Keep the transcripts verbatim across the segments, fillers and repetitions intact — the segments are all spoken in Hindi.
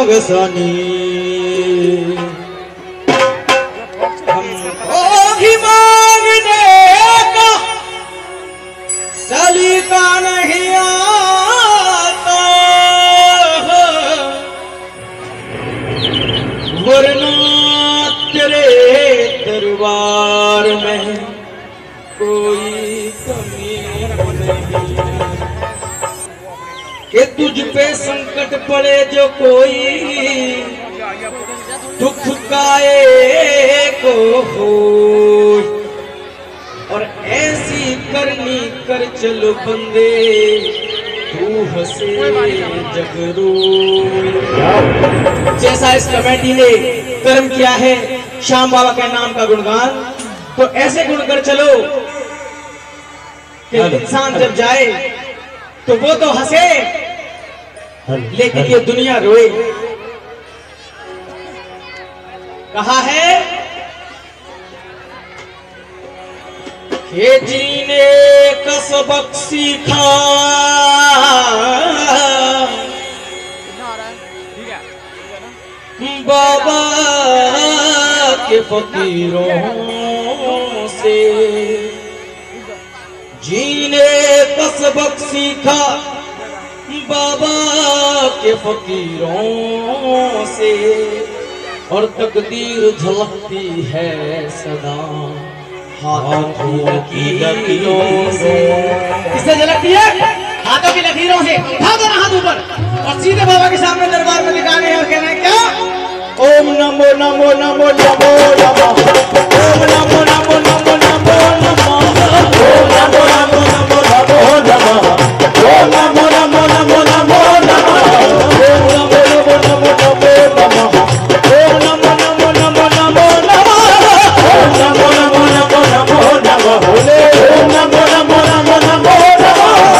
गसनी हमको भी मांगने का सलीका नहीं आता, वरना तेरे दरबार में कोई कमी नहीं कि तुझ पे संकट पड़े जो कोई दुख काए को हो, और ऐसी करनी कर चलो बंदे तू हंसे जग रोए। जैसा इस कमेटी ने कर्म किया है श्याम बाबा के नाम का गुणगान, तो ऐसे गुण कर चलो कि इंसान जब जाए तो वो तो हंसे लेकिन ये दुनिया रोए। कहा है कि जीने का सबक सीखा बाबा के फकीरों से, जीने का सबक सीखा बाबा के फकीरों से, और तकदीर झलकती है सदा हाथों की लकीरों से। किससे झलकती है? हाथों की लकीरों से। उठा दो ना हाथ ऊपर और सीधे बाबा के सामने दरबार में दिखाने और कहना है क्या? ओम नमो नमो नमो नमो नमः, ओम नमो नमो नमो नमो नमः, ओम नमो नमो नमो नमो नमः, ओम नमो नमो नमो नमो नमः, ओम नमो नमो नमो नमो नमः, ओम नमो नमो नमो नमो नमः, ओम नमो नमो नमो नमो नमः, बोले ओम नमो नमो नमो नमो नमः,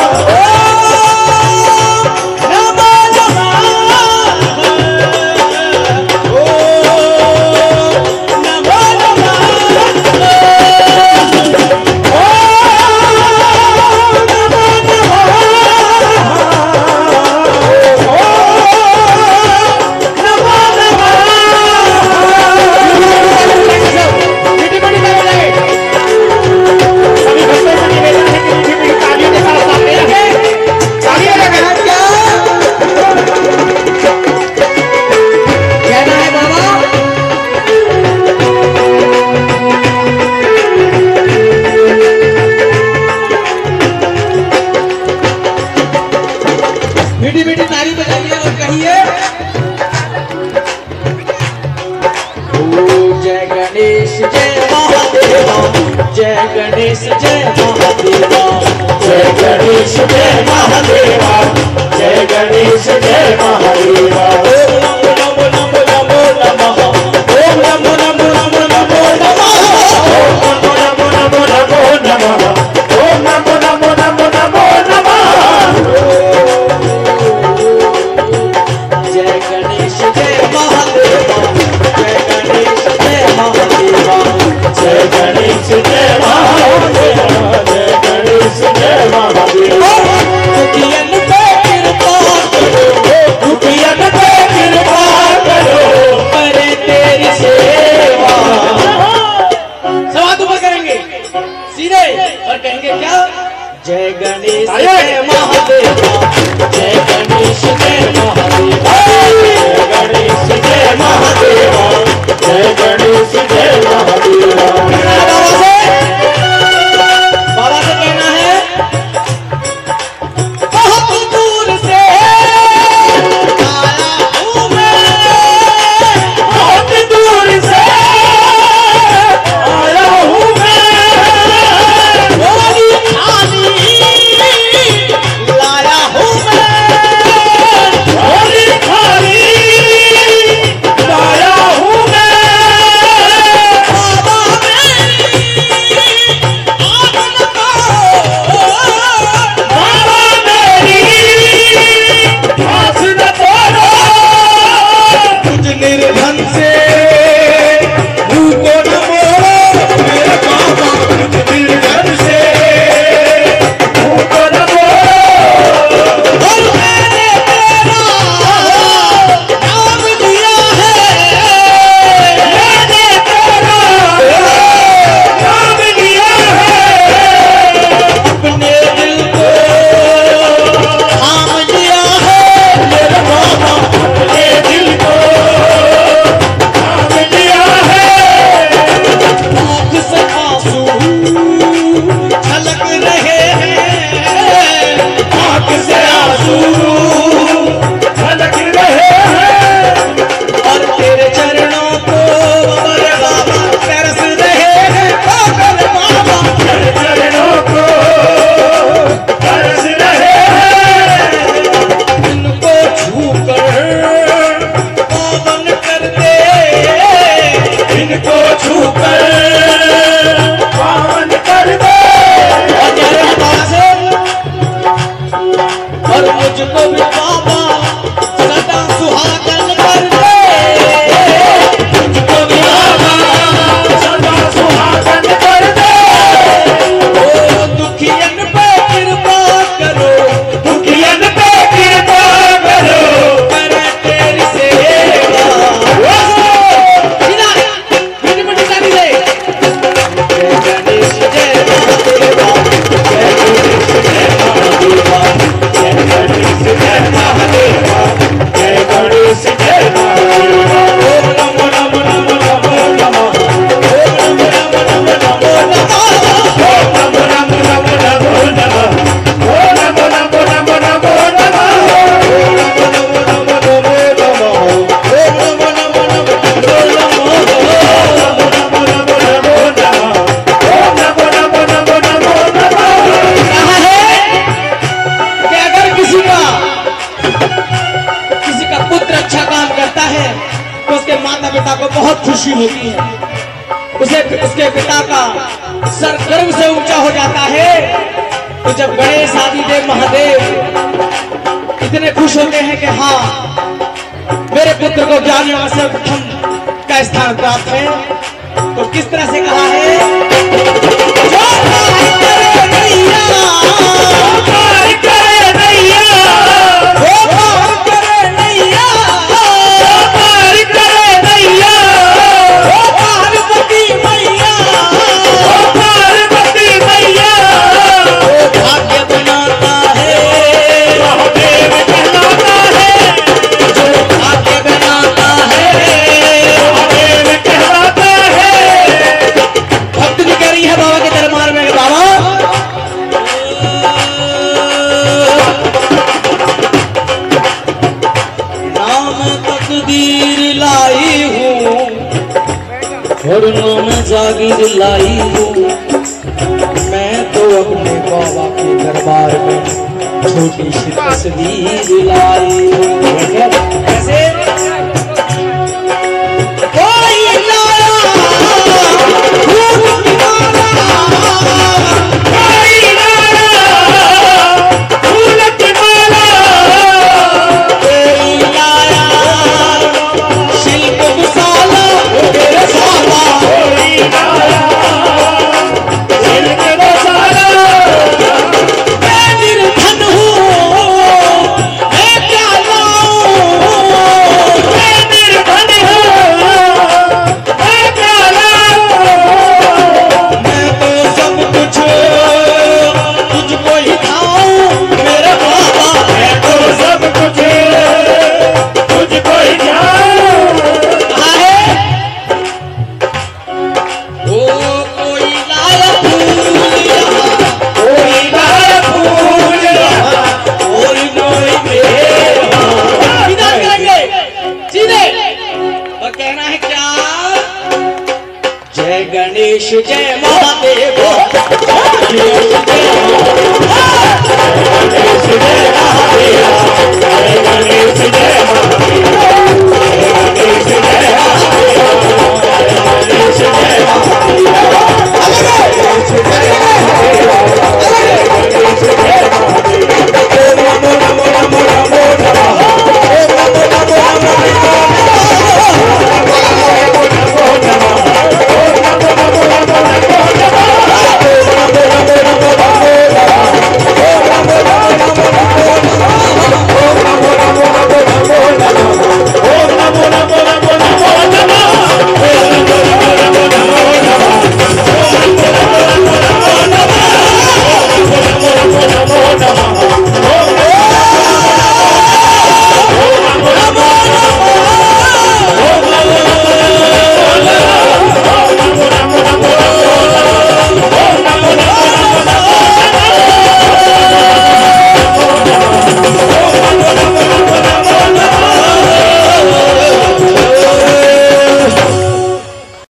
जय गणेश जय महादेवा, जय गणेश जय महादेवा, जय गणेश जय महादेवा। ओम नमो नमो नमो नमः, ओम नमो नमो नमो नमो नमः, ओम नमो नमो नमो नमः, ओम नमो नमो नमो नमो नमः। जय गणेश जय महादेवा, जय गणेश जय महादेवा, जय गणेश जय महादेवा, जय गणेश जय महादेवा। दुखियन पे कृपा करो, दुखियन पे कृपा है तो उसके माता पिता को बहुत खुशी होती है। उसे उसके पिता का सर गर्व से ऊंचा हो जाता है। तो जब गणेश आदिदेव महादेव इतने खुश होते हैं कि हाँ मेरे पुत्र को ज्ञानियों में से प्रथम का स्थान प्राप्त है, तो किस तरह से कहा है, और नाम जागीर लाई हूँ मैं तो अपने बाबा के दरबार में छोटी सी तस्वीर लाई हूँ। ऐसे कोई लाया फूल की माला, कोई लाया फूल की माला, कोई लाया शिल्प मसाला मेरे साला, मैं निर्धन हूँ मैं क्या लाऊं, मैं निर्धन हूँ मैं क्या लाऊं, मैं तो सब कुछ तुझको ही खाऊं मेरे बाबा, मैं तो सब कुछ तुझको ही खाऊं। ओ कोई लाया फूल यहाँ, कोई लाया फूल यहाँ, और कोई मेरे यहाँ। सीधा करेंगे सीधे और कहना है क्या, जय गणेश जय महादेव, जय गणेश जय महादेव, जय गणेश जय